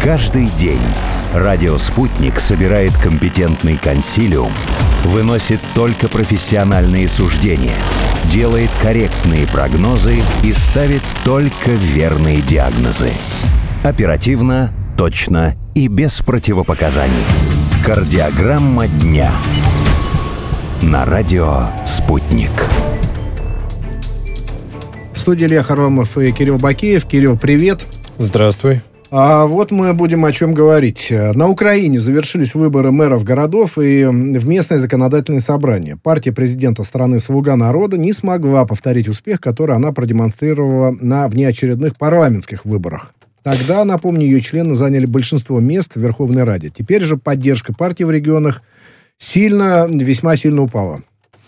Каждый день радио «Спутник» собирает компетентный консилиум, выносит только профессиональные суждения, делает корректные прогнозы и ставит только верные диагнозы. Оперативно, точно и без противопоказаний. Кардиограмма дня. На радио «Спутник». В студии Илья Харламов и Кирилл Бакеев. Кирилл, привет. Здравствуй. А вот мы будем о чем говорить. На Украине завершились выборы мэров городов и в местное законодательное собрание. Партия президента страны «Слуга народа» не смогла повторить успех, который она продемонстрировала на внеочередных парламентских выборах. Тогда, напомню, ее члены заняли большинство мест в Верховной Раде. Теперь же поддержка партии в регионах весьма сильно упала.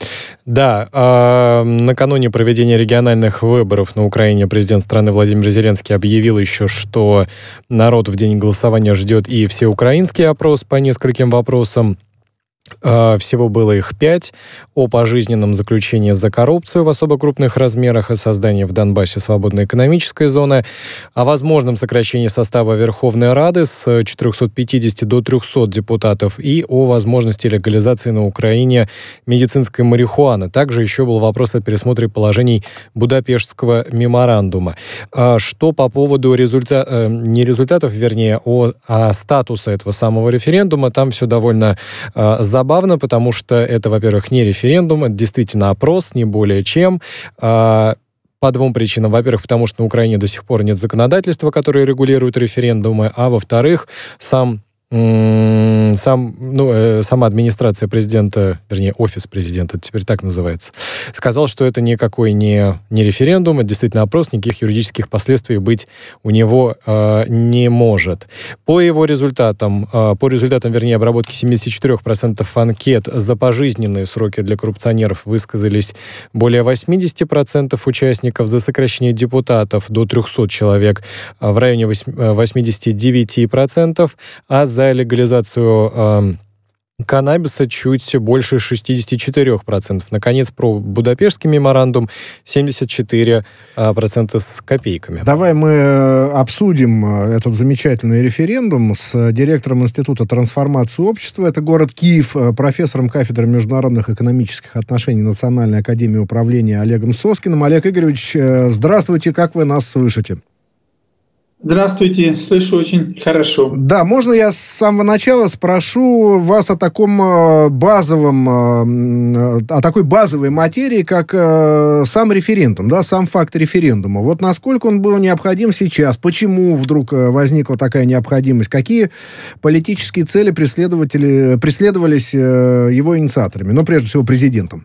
Да, накануне проведения региональных выборов на Украине президент страны Владимир Зеленский объявил еще, что народ в день голосования ждет и всеукраинский опрос по нескольким вопросам. Всего было их 5. О пожизненном заключении за коррупцию в особо крупных размерах, о создании в Донбассе свободной экономической зоны, о возможном сокращении состава Верховной Рады с 450 до 300 депутатов и о возможности легализации на Украине медицинской марихуаны. Также еще был вопрос о пересмотре положений Будапештского меморандума. Что по поводу статуса этого самого референдума, там все довольно забавно, потому что это, во-первых, не референдум, это действительно опрос, не более чем. По двум причинам. Во-первых, потому что на Украине до сих пор нет законодательства, которое регулирует референдумы, а во-вторых, сама администрация президента, вернее, офис президента, это теперь так называется, сказал, что это никакой не референдум, это действительно опрос, никаких юридических последствий быть у него не может. По результатам обработки 74% анкет за пожизненные сроки для коррупционеров высказались более 80% участников, за сокращение депутатов до 300 человек в районе 89%, а за легализацию каннабиса чуть больше 64%. Наконец, про Будапештский меморандум 74% с копейками. Давай мы обсудим этот замечательный референдум с директором Института трансформации общества. Это город Киев, профессором кафедры международных экономических отношений Национальной академии управления Олегом Соскиным. Олег Игоревич, здравствуйте, как вы нас слышите? Здравствуйте, слышу очень хорошо. Да, можно я с самого начала спрошу вас о такой базовой материи, как сам референдум, да, сам факт референдума. Вот насколько он был необходим сейчас, почему вдруг возникла такая необходимость, какие политические цели преследовались его инициаторами, но прежде всего президентом?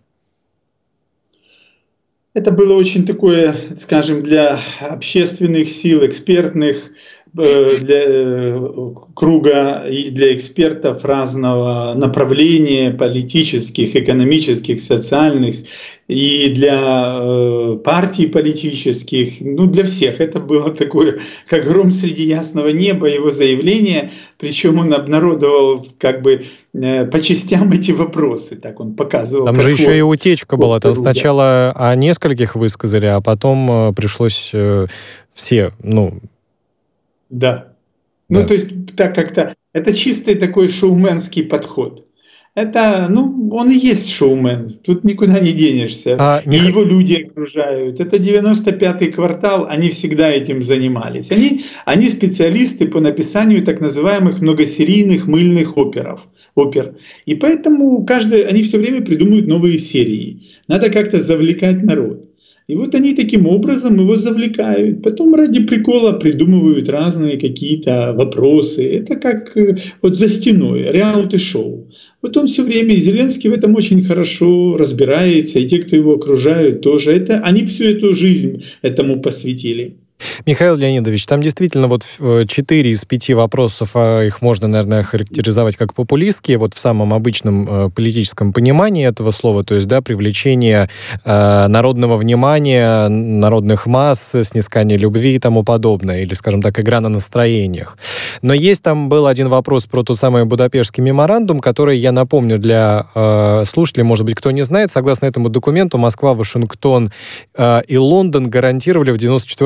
Это было очень такое, скажем, для общественных сил, экспертных, для круга и для экспертов разного направления, политических, экономических, социальных, и для партий политических, для всех. Это было такое, как гром среди ясного неба, его заявление, причем он обнародовал по частям эти вопросы, так он показывал. Там же еще и утечка была, там сначала о нескольких высказали, а потом пришлось все, Да. То есть так как-то это чистый такой шоуменский подход. Это, он и есть шоумен, тут никуда не денешься. И его люди окружают. Это 95-й квартал, они всегда этим занимались. Они специалисты по написанию так называемых многосерийных мыльных опер. И поэтому они все время придумывают новые серии. Надо как-то завлекать народ. И вот они таким образом его завлекают. Потом ради прикола придумывают разные какие-то вопросы. Это как за стеной, реалити-шоу. Вот он все время, Зеленский в этом очень хорошо разбирается, и те, кто его окружают, тоже. Они всю эту жизнь этому посвятили. Михаил Леонидович, там действительно 4 из 5 вопросов, их можно, наверное, характеризовать как популистские, в самом обычном политическом понимании этого слова, то есть, привлечение народного внимания, народных масс, снискание любви и тому подобное, или, скажем так, игра на настроениях. Но там был один вопрос про тот самый Будапештский меморандум, который, я напомню для слушателей, может быть, кто не знает, согласно этому документу, Москва, Вашингтон и Лондон гарантировали в 1994 году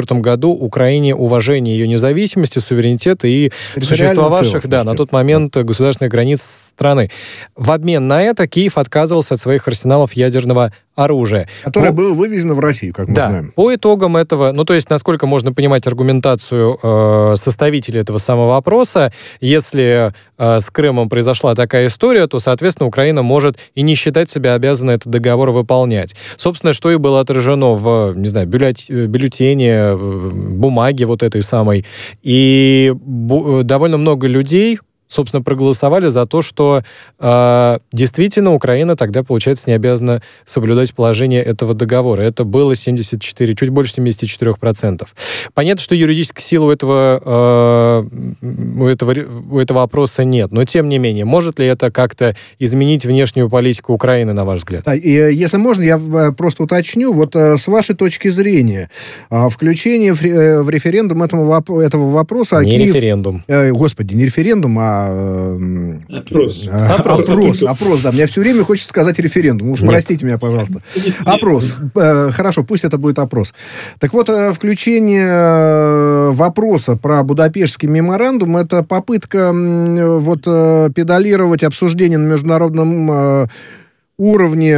году Украине уважение ее независимости, суверенитета и существовавших на тот момент государственных границ страны. В обмен на это Киев отказывался от своих арсеналов ядерного оружия. Которое было вывезено в Россию, как мы знаем. По итогам этого, то есть, насколько можно понимать аргументацию составителей этого самого вопроса, если с Крымом произошла такая история, то, соответственно, Украина может и не считать себя обязанной этот договор выполнять. Собственно, что и было отражено в, бюллетене, бумаге вот этой самой. И довольно много людей, собственно, проголосовали за то, что действительно Украина тогда, получается, не обязана соблюдать положение этого договора. Это было чуть больше 74%. Понятно, что юридической силы у этого вопроса нет, но тем не менее, может ли это как-то изменить внешнюю политику Украины, на ваш взгляд? И, если можно, я просто уточню, вот с вашей точки зрения, включение в референдум этого вопроса... Не Киев... референдум. Господи, не референдум, а Опрос, да. Мне все время хочется сказать референдум. Уж простите меня, пожалуйста. Опрос. Хорошо, пусть это будет опрос. Так вот, включение вопроса про Будапештский меморандум — это попытка педалировать обсуждение на международном уровне,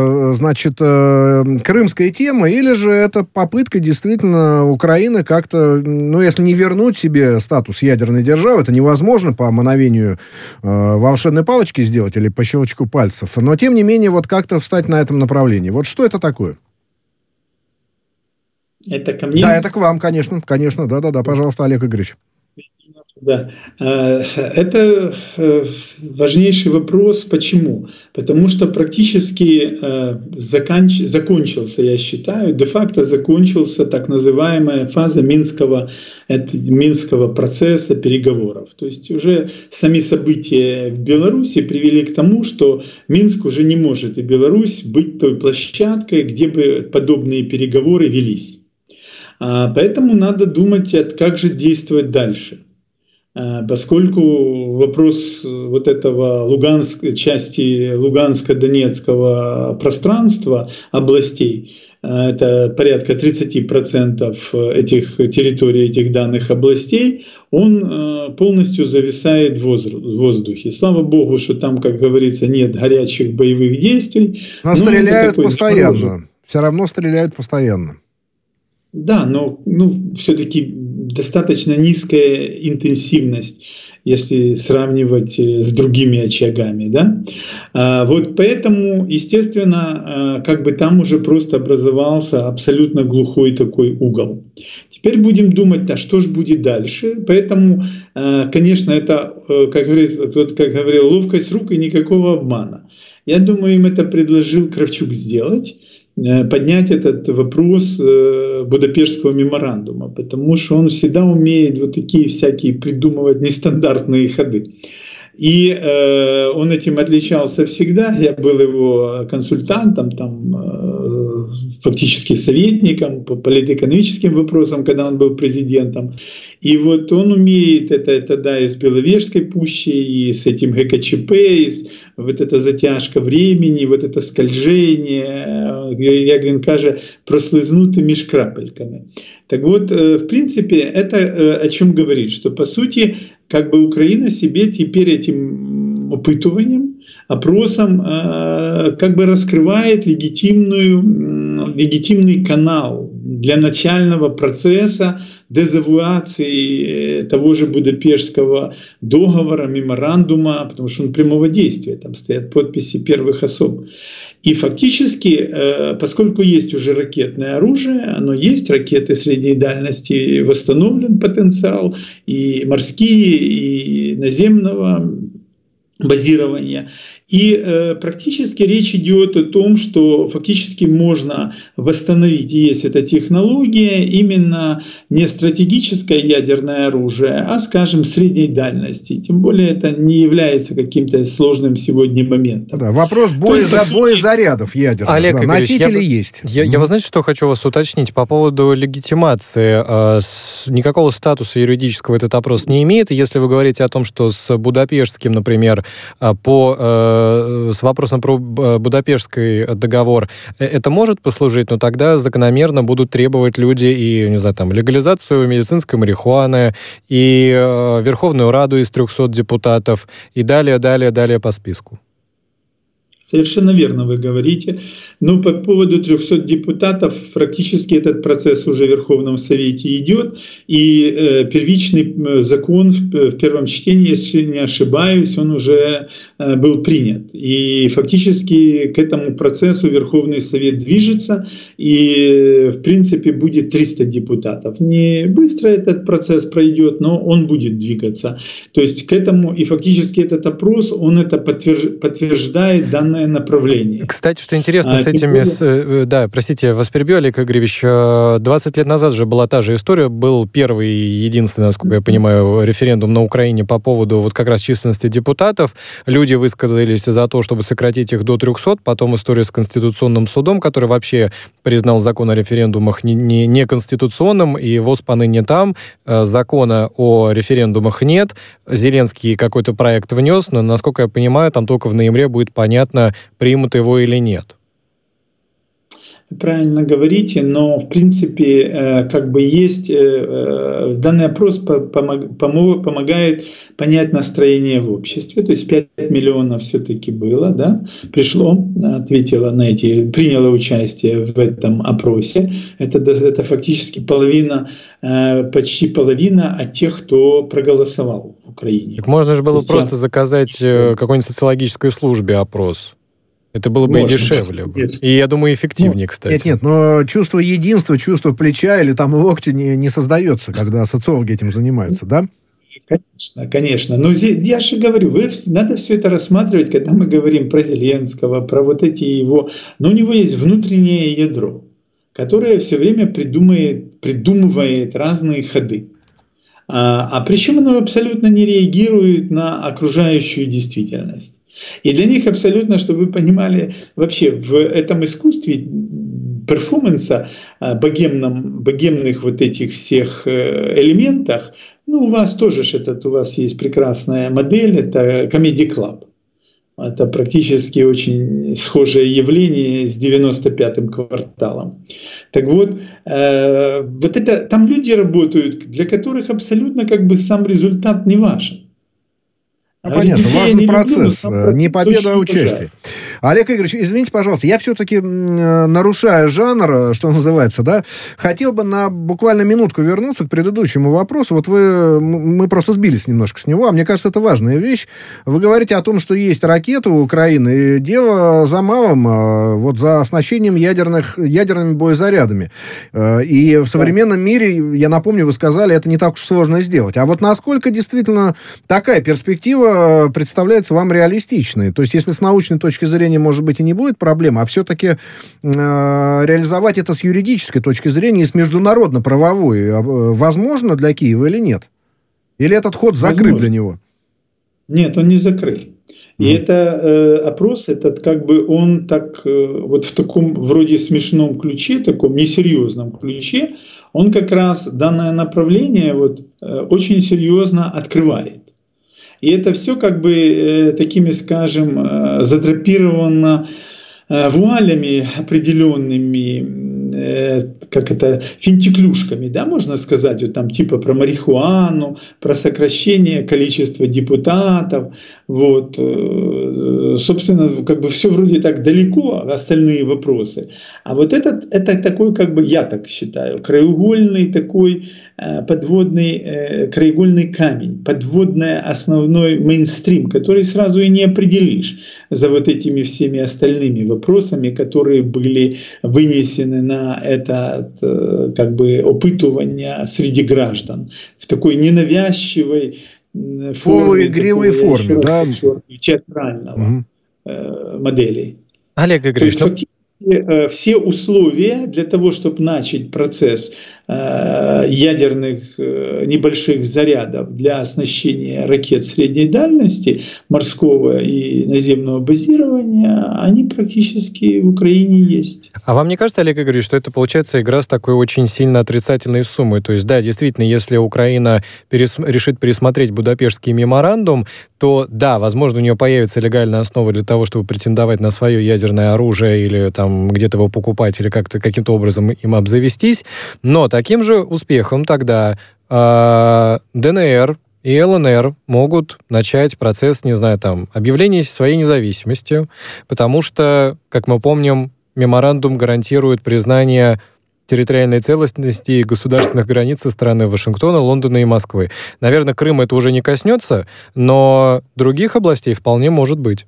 крымской темы, или же это попытка действительно Украины как-то, если не вернуть себе статус ядерной державы, это невозможно по мановению волшебной палочки сделать или по щелчку пальцев, но тем не менее как-то встать на этом направлении. Вот что это такое? Это ко мне? Да, это к вам, конечно, да, пожалуйста, Олег Игоревич. Да, это важнейший вопрос. Почему? Потому что практически закончился, я считаю, де-факто закончился так называемая фаза Минского процесса переговоров. То есть уже сами события в Беларуси привели к тому, что Минск уже не может, и Беларусь, быть той площадкой, где бы подобные переговоры велись. Поэтому надо думать, как же действовать дальше. Поскольку вопрос этого части Луганско-Донецкого пространства, областей, это порядка 30% этих территорий, этих данных областей, он полностью зависает в воздухе. Слава Богу, что там, как говорится, нет горячих боевых действий. Но стреляют постоянно. Все равно стреляют постоянно. Да, но все-таки достаточно низкая интенсивность, если сравнивать с другими очагами. Да? Поэтому, естественно, там уже просто образовался абсолютно глухой такой угол. Теперь будем думать, что же будет дальше. Поэтому, конечно, это, как говорил, ловкость рук и никакого обмана. Я думаю, им это предложил Кравчук сделать. Поднять этот вопрос Будапештского меморандума, потому что он всегда умеет такие всякие придумывать нестандартные ходы. И он этим отличался всегда. Я был его консультантом, фактически советником по политэкономическим вопросам, когда он был президентом. И он умеет это и с Беловежской пущей, и с этим ГКЧП, и эта затяжка времени, это скольжение, як він каже, прослизнути між крапельками. Так в принципе, это о чем говорит, что по сути, Украина себе теперь этим опытыванием, опросом раскрывает легитимный канал для начального процесса дезавуации того же Будапештского договора, меморандума, потому что он прямого действия, там стоят подписи первых особ. И фактически, поскольку есть уже ракетное оружие, оно есть, ракеты средней дальности, восстановлен потенциал, и морские, и наземного базирования. И практически речь идет о том, что фактически можно восстановить, и есть эта технология, именно не стратегическое ядерное оружие, а, скажем, средней дальности. Тем более это не является каким-то сложным сегодня моментом. Да, вопрос боезарядов ядерных. Олег Игоревич, носители есть. Я, вы знаете, что хочу вас уточнить по поводу легитимации. Никакого статуса юридического этот опрос не имеет. Если вы говорите о том, что с Будапештским, например, с вопросом про Будапештский договор, это может послужить, но тогда закономерно будут требовать люди и, не знаю, там, легализацию медицинской марихуаны, и Верховную Раду из 300 депутатов, и далее по списку. Совершенно верно вы говорите. Но по поводу 300 депутатов практически этот процесс уже в Верховном Совете идет. И первичный закон в первом чтении, если не ошибаюсь, он уже был принят. И фактически к этому процессу Верховный Совет движется. И в принципе будет 300 депутатов. Не быстро этот процесс пройдет, но он будет двигаться. То есть к этому, и фактически этот опрос, он это подтверждает данное направление. Кстати, что интересно с этими... Да, простите, я вас перебью, Олег Игоревич. 20 лет назад же была та же история. Был первый и единственный, насколько я понимаю, референдум на Украине по поводу вот как раз численности депутатов. Люди высказались за то, чтобы сократить их до 300. Потом история с Конституционным судом, который вообще признал закон о референдумах неконституционным, и ВОЗ поныне там. Закона о референдумах нет. Зеленский какой-то проект внес, но, насколько я понимаю, там только в ноябре будет понятно, примут его или нет. Правильно говорите, но в принципе как бы есть данный опрос помогает понять настроение в обществе. То есть 5 миллионов все-таки было, да, пришло, ответило на приняло участие в этом опросе. Это фактически половина, почти половина от тех, кто проголосовал в Украине. Так можно же было просто заказать какой-нибудь социологической службе опрос. Это было бы и дешевле. И, я думаю, эффективнее, кстати. Нет, но чувство единства, чувство плеча или там локтя не создается, когда социологи этим занимаются, да? Конечно. Но я же говорю, надо все это рассматривать, когда мы говорим про Зеленского, про вот эти его... Но у него есть внутреннее ядро, которое все время придумывает разные ходы. А причем оно абсолютно не реагирует на окружающую действительность. И для них абсолютно, чтобы вы понимали, вообще в этом искусстве перформанса, богемных вот этих всех элементах, у вас тоже у вас есть прекрасная модель, это Comedy Club. Это практически очень схожее явление с 95-м кварталом. Так вот, это, там люди работают, для которых абсолютно сам результат не важен. Понятно, важный процесс, не победа, а участие. Олег Игоревич, извините, пожалуйста, я все-таки, нарушая жанр, что называется, да, хотел бы на буквально минутку вернуться к предыдущему вопросу. Вот мы просто сбились немножко с него, а мне кажется, это важная вещь. Вы говорите о том, что есть ракеты у Украины, и дело за малым, вот за оснащением ядерными боезарядами. И в современном мире, я напомню, вы сказали, это не так уж сложно сделать. А вот насколько действительно такая перспектива представляется вам реалистичной? То есть, если с научной точки зрения, может быть, и не будет проблем, а все-таки реализовать это с юридической точки зрения и с международно-правовой возможно для Киева или нет? Или этот ход закрыт для него? Нет, он не закрыт. И это опрос, он так вот в таком вроде смешном ключе, таком несерьезном ключе, он как раз данное направление очень серьезно открывает. И это все такими, скажем, задрапировано вуалями определенными, финтиклюшками, да, можно сказать, типа про марихуану, про сокращение количества депутатов, собственно, все вроде так далеко, остальные вопросы. А вот это такой, я так считаю, краеугольный такой краеугольный камень, подводный основной мейнстрим, который сразу и не определишь за вот этими всеми остальными вопросами, которые были вынесены на это опытывание среди граждан в такой ненавязчивой полуигривой форме, да? Театрального модели. Олег Игоревич, все условия для того, чтобы начать процесс ядерных небольших зарядов для оснащения ракет средней дальности, морского и наземного базирования, они практически в Украине есть. А вам не кажется, Олег Игоревич, что это получается игра с такой очень сильно отрицательной суммой? То есть, да, действительно, если Украина решит пересмотреть Будапештский меморандум, то, да, возможно, у нее появится легальная основа для того, чтобы претендовать на свое ядерное оружие или там где-то его покупать или как-то каким-то образом им обзавестись, но таким же успехом тогда ДНР и ЛНР могут начать процесс, не знаю, там, объявления своей независимости, потому что, как мы помним, меморандум гарантирует признание территориальной целостности и государственных границ со стороны Вашингтона, Лондона и Москвы. Наверное, Крым это уже не коснется, но других областей вполне может быть.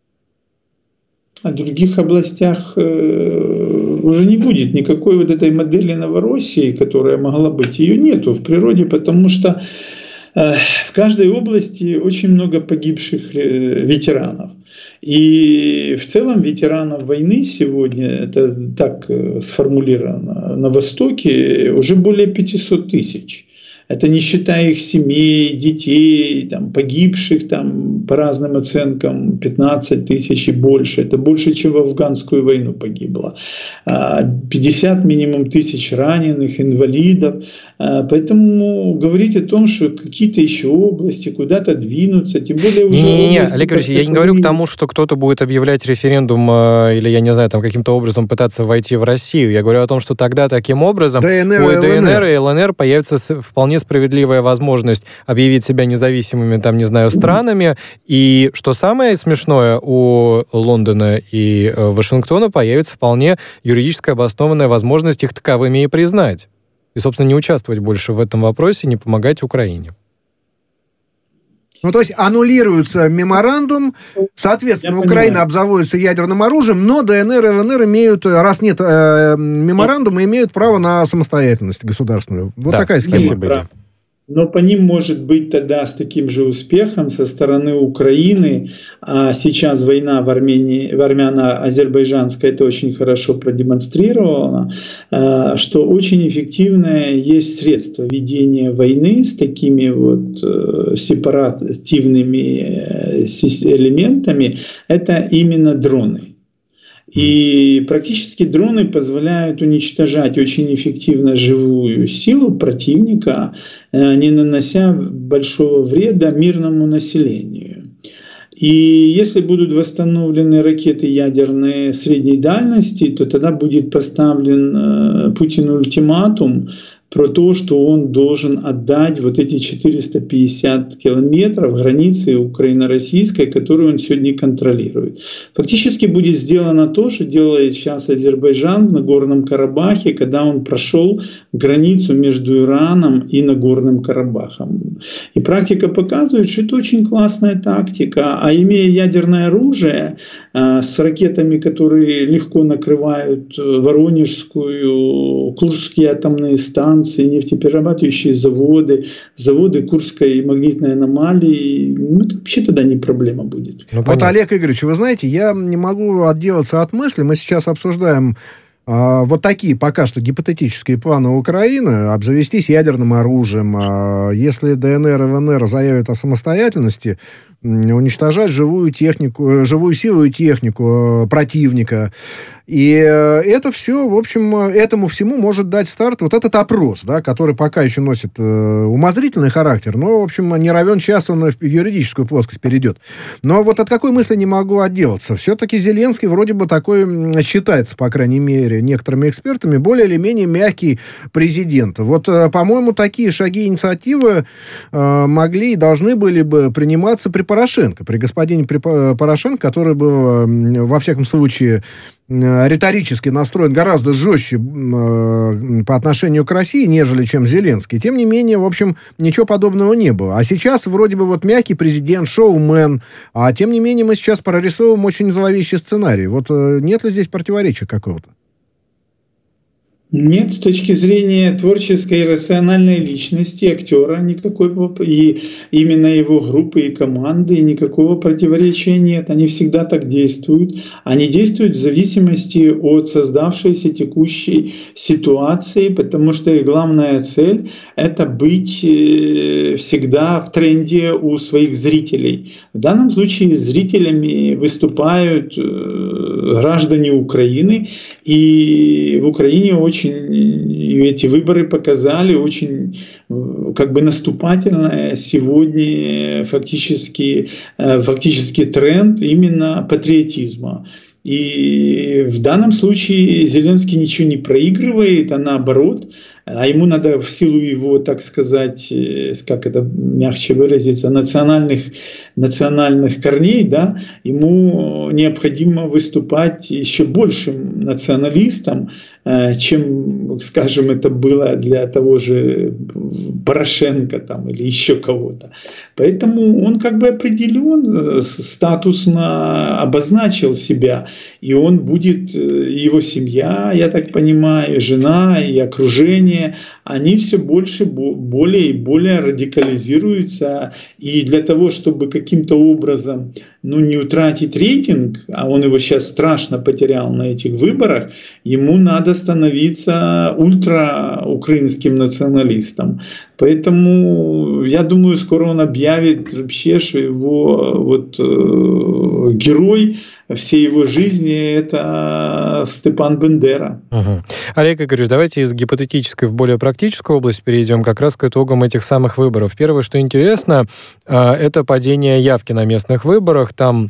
А в других областях уже не будет никакой вот этой модели Новороссии, которая могла быть. Ее нету в природе, потому что в каждой области очень много погибших ветеранов. И в целом ветеранов войны сегодня, это так сформулировано, на Востоке уже более 500 тысяч. Это не считая их семей, детей, там, погибших там, по разным оценкам 15 тысяч и больше. Это больше, чем в афганскую войну погибло. 50 минимум тысяч раненых, инвалидов. Поэтому говорить о том, что какие-то еще области куда-то двинутся, тем более уже... Не, Олег Григорьевич, я не говорю к тому, что кто-то будет объявлять референдум или, я не знаю, там каким-то образом пытаться войти в Россию. Я говорю о том, что тогда таким образом у ДНР и ЛНР появится вполне справедливая возможность объявить себя независимыми, там, не знаю, странами. И что самое смешное, у Лондона и Вашингтона появится вполне юридически обоснованная возможность их таковыми и признать. И, собственно, не участвовать больше в этом вопросе, не помогать Украине. Ну, то есть аннулируется меморандум, соответственно, Украина обзаводится ядерным оружием, но ДНР и ЛНР имеют, раз нет меморандума, имеют право на самостоятельность государственную. Вот такая схема. Но по ним может быть тогда с таким же успехом со стороны Украины, а сейчас война в Армении, в армяно-азербайджанской это очень хорошо продемонстрировала, что очень эффективное есть средство ведения войны с такими вот сепаративными элементами, это именно дроны. И практически дроны позволяют уничтожать очень эффективно живую силу противника, не нанося большого вреда мирному населению. И если будут восстановлены ракеты ядерные средней дальности, то тогда будет поставлен Путину ультиматум про то, что он должен отдать вот эти 450 километров границы украино-российской, которую он сегодня контролирует. Фактически будет сделано то, что делает сейчас Азербайджан в Нагорном Карабахе, когда он прошел границу между Ираном и Нагорным Карабахом. И практика показывает, что это очень классная тактика. А имея ядерное оружие с ракетами, которые легко накрывают Воронежскую, Курские атомные станции, нефтеперерабатывающие заводы Курской магнитной аномалии, это вообще тогда не проблема будет. Вот, Олег Игоревич, вы знаете, я не могу отделаться от мысли, мы сейчас обсуждаем вот такие пока что гипотетические планы Украины обзавестись ядерным оружием. Если ДНР и ЛНР заявят о самостоятельности, уничтожать живую силу и технику противника. И это все, в общем, этому всему может дать старт вот этот опрос, да, который пока еще носит умозрительный характер, но, в общем, не равен час он в юридическую плоскость перейдет. Но вот от какой мысли не могу отделаться. Все-таки Зеленский вроде бы такой считается, по крайней мере, некоторыми экспертами, более или менее мягкий президент. Вот, по-моему, такие шаги, инициативы могли и должны были бы приниматься при Порошенко, при господине Порошенко, который был, во всяком случае, риторически настроен гораздо жестче по отношению к России, нежели чем Зеленский. Тем не менее, в общем, ничего подобного не было. А сейчас вроде бы вот мягкий президент, шоумен, а тем не менее мы сейчас прорисовываем очень зловещий сценарий. Вот нет ли здесь противоречия какого-то? Нет, с точки зрения творческой и рациональной личности актера никакой, и именно его группы и команды никакого противоречия нет. Они всегда так действуют. Они действуют в зависимости от создавшейся текущей ситуации, потому что их главная цель — это быть всегда в тренде у своих зрителей. В данном случае зрителями выступают граждане Украины, и в Украине очень эти выборы показали очень как бы наступательное сегодня фактически тренд именно патриотизма. И в данном случае Зеленский ничего не проигрывает, а наоборот, а ему надо в силу его, так сказать, как это мягче выразиться, национальных корней, да, ему необходимо выступать еще большим националистом, чем, скажем, это было для того же Порошенко там, или еще кого-то. Поэтому он как бы определен, статусно обозначил себя, и он будет, его семья, я так понимаю, жена и окружение, они все более и более радикализируются. И для того, чтобы каким-то образом не утратить рейтинг, а он его сейчас страшно потерял на этих выборах, ему надо становиться ультра-украинским националистом. Поэтому я думаю, скоро он объявит вообще, что его герой всей его жизни — это Степан Бендера. Угу. Олег Игоревич, давайте из гипотетической в более практическую область перейдем как раз к итогам этих самых выборов. Первое, что интересно, это падение явки на местных выборах. Там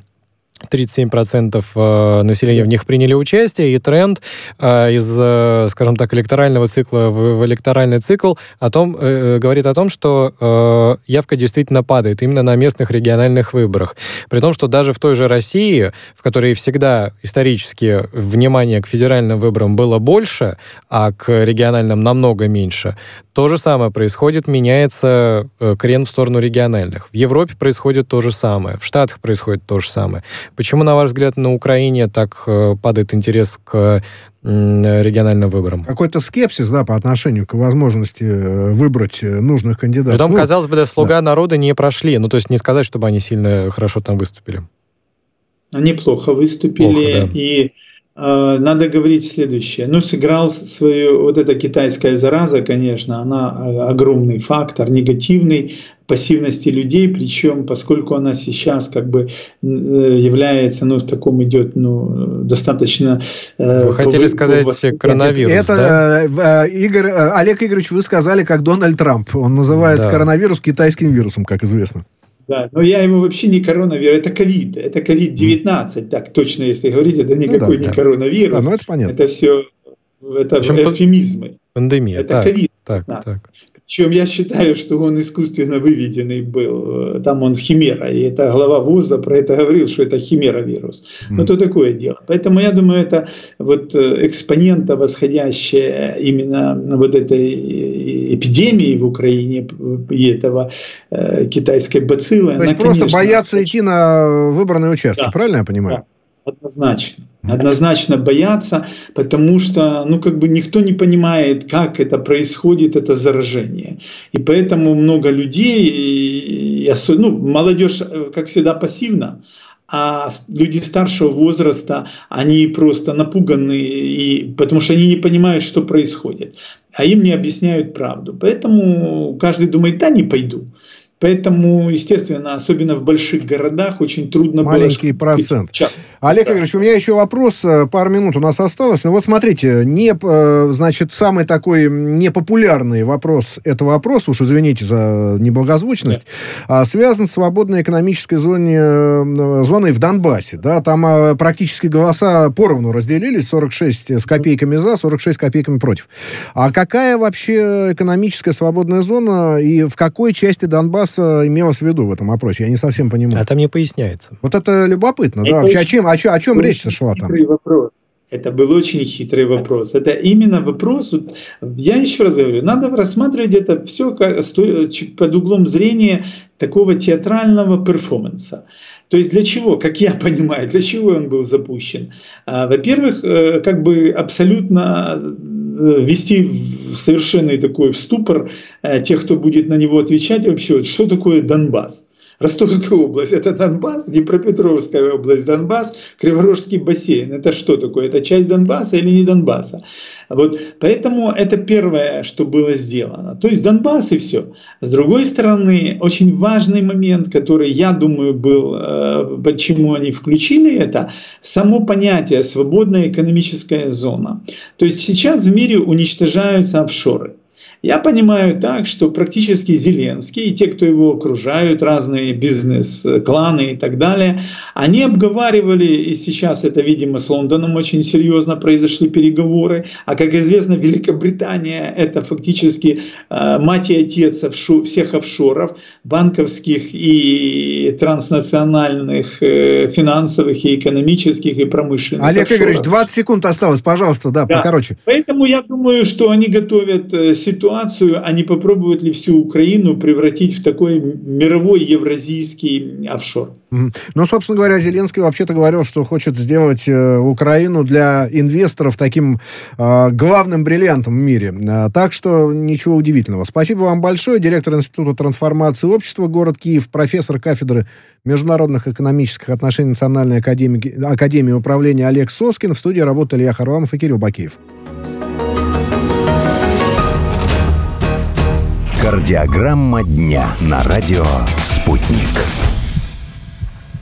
37% населения в них приняли участие, и тренд из, скажем так, электорального цикла в электоральный цикл говорит о том, что явка действительно падает именно на местных региональных выборах. При том, что даже в той же России, в которой всегда исторически внимание к федеральным выборам было больше, а к региональным намного меньше, то же самое происходит, меняется крен в сторону региональных. В Европе происходит то же самое, в Штатах происходит то же самое. Почему, на ваш взгляд, на Украине так падает интерес к региональным выборам? Какой-то скепсис, да, по отношению к возможности выбрать нужных кандидатов. Потом, казалось бы, «Слуга народа» не прошли. То есть не сказать, чтобы они сильно хорошо там выступили. Они плохо выступили, да. И надо говорить следующее. Сыграл свою эта китайская зараза, конечно, она огромный фактор, негативный пассивности людей, причем поскольку она сейчас как бы является, в таком идет, достаточно... Вы хотели сказать коронавирус, да? Олег Игоревич, вы сказали, как Дональд Трамп. Он называет коронавирус китайским вирусом, как известно. Да, но я его вообще не коронавирус, это ковид, это COVID-19, так точно, если говорить, это никакой не коронавирус, это понятно. Это все, это эвфемизмы. Пандемия. Это ковид. Так. Причем я считаю, что он искусственно выведенный был, там он химера, и это глава ВОЗа про это говорил, что это химера-вирус. То такое дело. Поэтому я думаю, это экспонента, восходящая именно этой эпидемии в Украине и этого китайской бациллы. То есть просто боятся идти на выборный участок, правильно я понимаю? Да. Однозначно боятся, потому что никто не понимает, как это происходит, это заражение. И поэтому много людей, молодежь, как всегда, пассивна, а люди старшего возраста, они просто напуганы, потому что они не понимают, что происходит, а им не объясняют правду. Поэтому каждый думает, да, не пойду. Поэтому, естественно, особенно в больших городах очень трудно было... Маленький процент. Олег Игоревич, у меня еще вопрос, пару минут у нас осталось. Смотрите, самый такой непопулярный вопрос, это вопрос, уж извините за неблагозвучность, связан с свободной экономической зоной в Донбассе. Да, там практически голоса поровну разделились, 46 с копейками за, 46 с копейками против. А какая вообще экономическая свободная зона и в какой части Донбасса имелось в виду в этом опросе? Я не совсем понимаю. А там не поясняется. Это любопытно, да? О чем речь-то шла там? Вопрос. Это был очень хитрый вопрос. Это именно вопрос, я еще раз говорю, надо рассматривать это все под углом зрения такого театрального перформанса. То есть для чего, как я понимаю, для чего он был запущен? Во-первых, абсолютно ввести в совершенный такой ступор тех, кто будет на него отвечать вообще, что такое Донбасс. Ростовская область – это Донбасс, Днепропетровская область – Донбасс, Криворожский бассейн – это что такое? Это часть Донбасса или не Донбасса? Вот, поэтому это первое, что было сделано. То есть Донбасс и все. С другой стороны, очень важный момент, который, я думаю, был, почему они включили это, само понятие «свободная экономическая зона». То есть сейчас в мире уничтожаются офшоры. Я понимаю так, что практически Зеленский и те, кто его окружают, разные бизнес-кланы и так далее, они обговаривали, и сейчас это, видимо, с Лондоном очень серьезно произошли переговоры, а как известно, Великобритания – это фактически мать и отец всех офшоров, банковских и транснациональных, финансовых и экономических и промышленных. Олег офшоров. Игоревич, 20 секунд осталось, пожалуйста, да, покороче. Поэтому я думаю, что они готовят ситуацию, а не попробуют ли всю Украину превратить в такой мировой евразийский офшор. Ну, собственно говоря, Зеленский вообще-то говорил, что хочет сделать Украину для инвесторов таким главным бриллиантом в мире. Так что ничего удивительного. Спасибо вам большое. Директор Института трансформации общества, город Киев, профессор кафедры международных экономических отношений Национальной академии управления Олег Соскин. В студии работали Илья Харламов и Кирилл Бакеев. Кардиограмма дня на радио «Спутник».